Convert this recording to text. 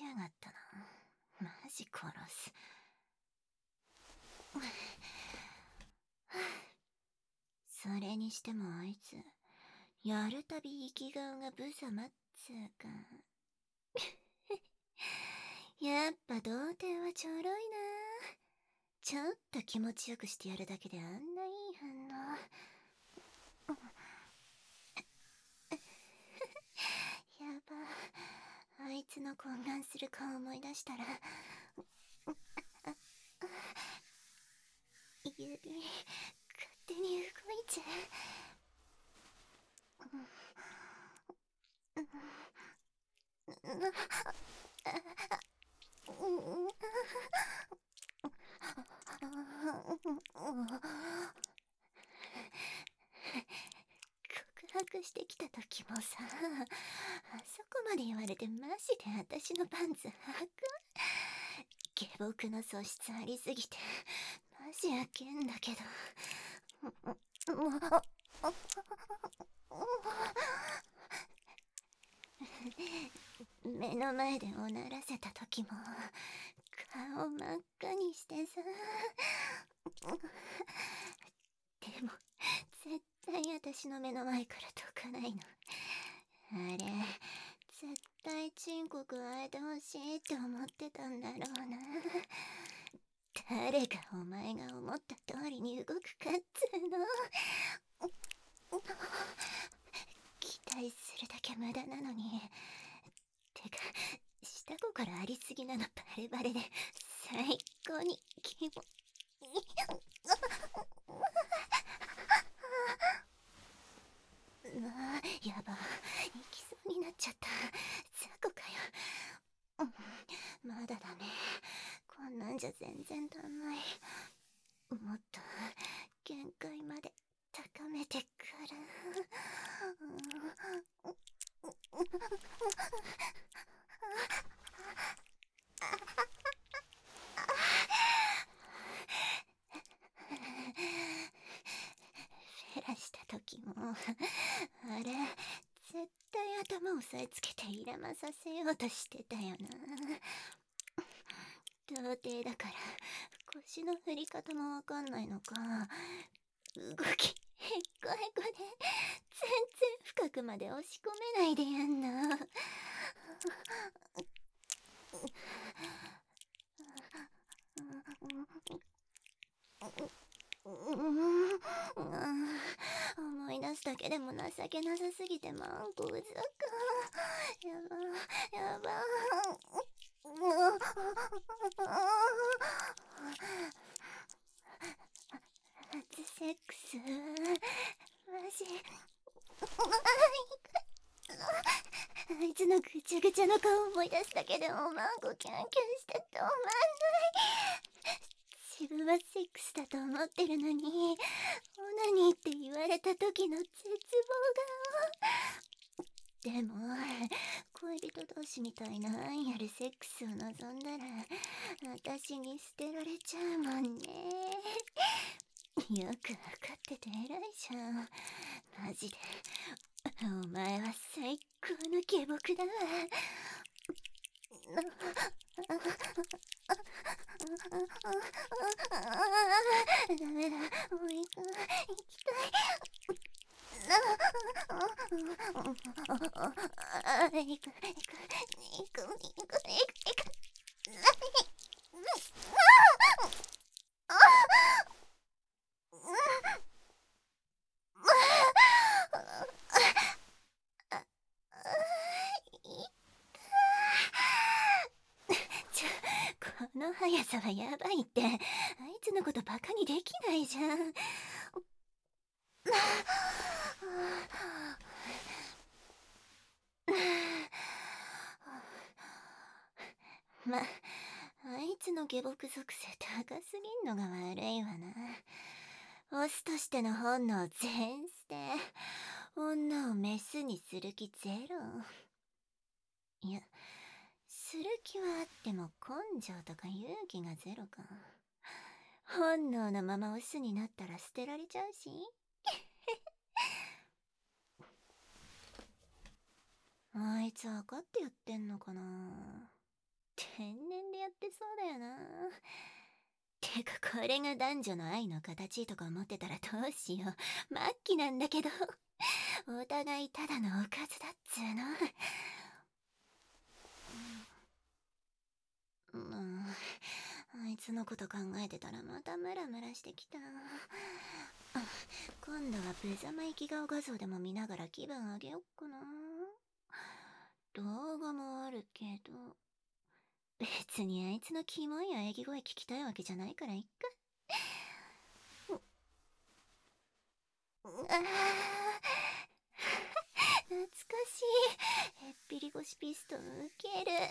やがったな。マジ殺す。それにしてもあいつ、やるたび生き顔が無様っつうか。やっぱ童貞はちょろいな。ちょっと気持ちよくしてやるだけであんないい反応。やば。あいつの懇願する顔思い出したら、指、勝手に動いちゃ告白してきた時もさ、あそこまで言われてマジで私のパンツ履く？下僕の素質ありすぎてマジウケんだけど。もう目の前でおならせた時も顔真っ赤にしてさ。でも絶対私の目の前から解かないの。あれ絶対チンコ加えてほしいって思ってたんだろうな。誰がお前が思った通りに動くかっつうの。期待するだけ無駄なのに。てか下心ありすぎなのバレバレで最高にキモやば、行きそうになっちゃった。雑魚かよ。まだダメ。こんなんじゃ全然足んない。もっと限界まで高めてくる。フェラした時もあれ絶対頭押さえつけて入れまさせようとしてたよな。童貞だから腰の振り方もわかんないのか、動きへっこへこで全然深くまで押し込めないでやんな。思い出すだけでも情けなさすぎてマンコうざか。やばやば。初セックスマジあいつのぐちゃぐちゃの顔思い出すだけでもマンコキャンキャンして止まんない。自分はセックスだと思ってるのにオナニーって言われた時の絶望が。でも恋人同士みたいな愛あるセックスを望んだら私に捨てられちゃうもんね。よくわかってて偉いじゃん。マジでお前は最高の下僕だわ。ダメだ、もう行きたい。行く。この速さはやばいって。あいつのことバカにできないじゃん。あいつの下僕属性高すぎんのが悪いわな。オスとしての本能全捨て。女をメスにする気ゼロ。いや、する気はあっても根性とか勇気がゼロか。本能のままオスになったら捨てられちゃうし。あいつ分かってやってんのかな。 天然でやってそうだよな。てかこれが男女の愛の形とか思ってたらどうしよう。末期なんだけど。お互いただのおかずだっつーの。あいつのこと考えてたらまたムラムラしてきた。今度は無様生き顔画像でも見ながら気分上げよっかな。動画もあるけど、別にあいつのキモい喘ぎ声聞きたいわけじゃないからいっか。懐かしい。へっぴり腰ピストンウケる。